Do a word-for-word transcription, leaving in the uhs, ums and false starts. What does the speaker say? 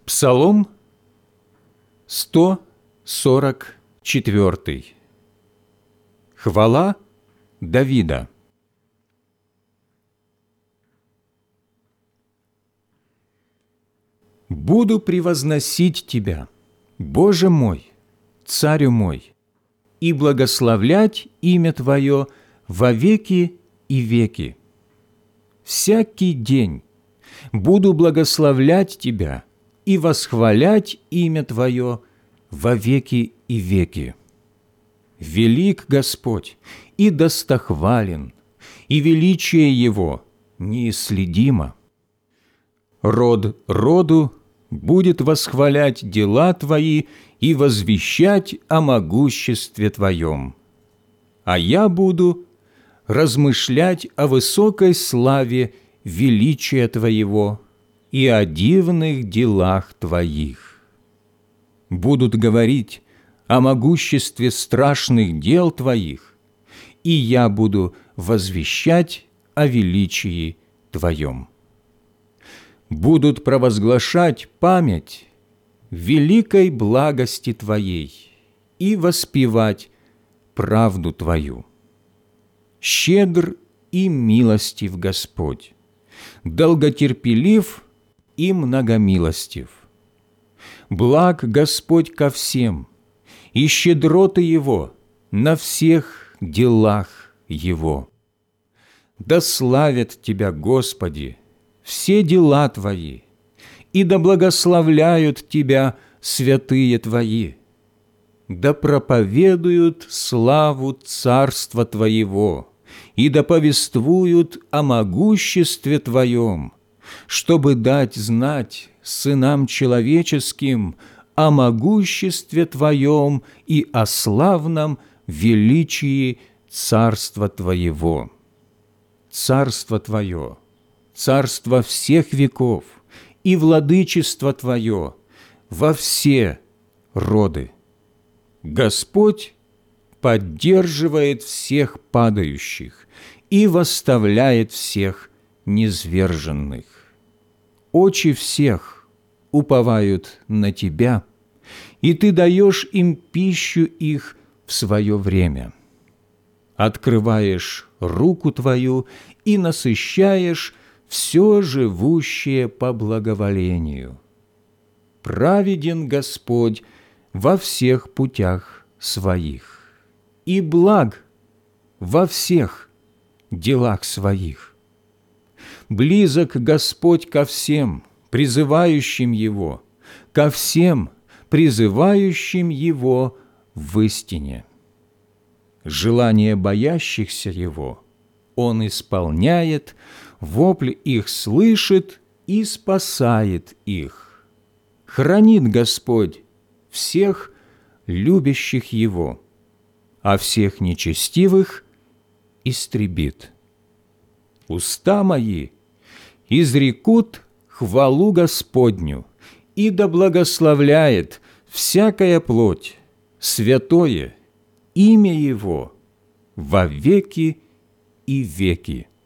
Псалом сто сорок четвёртый. Хвала Давида. «Буду превозносить Тебя, Боже мой, Царю мой, и благословлять имя Твое во веки и веки. Всякий день буду благословлять Тебя и восхвалять имя Твое во веки и веки. Велик Господь и достохвален, и величие Его неисследимо. Род роду будет восхвалять дела Твои и возвещать о могуществе Твоем. А я буду размышлять о высокой славе величия Твоего и о дивных делах Твоих. Будут говорить о могуществе страшных дел Твоих, и я буду возвещать о величии Твоем. Будут провозглашать память великой благости Твоей и воспевать правду Твою. Щедр и милостив Господь, долготерпелив и многомилостив. Благ Господь ко всем, и щедроты Его на всех делах Его. Да славят Тебя, Господи, все дела Твои, и да благословляют Тебя святые Твои, да проповедуют славу Царства Твоего, и да повествуют о могуществе Твоем, чтобы дать знать сынам человеческим о могуществе Твоем и о славном величии Царства Твоего. Царство Твое, Царство всех веков, и владычество Твое во все роды. Господь поддерживает всех падающих и восставляет всех низверженных. Очи всех уповают на Тебя, и Ты даешь им пищу их в свое время. Открываешь руку Твою и насыщаешь все живущее по благоволению. Праведен Господь во всех путях Своих, и благ во всех делах Своих. Близок Господь ко всем, призывающим Его, ко всем, призывающим Его в истине. Желание боящихся Его Он исполняет, вопль их слышит и спасает их. Хранит Господь всех любящих Его, а всех нечестивых истребит. Уста мои изрекут хвалу Господню, и да благословляет всякая плоть святое имя Его во веки и веки.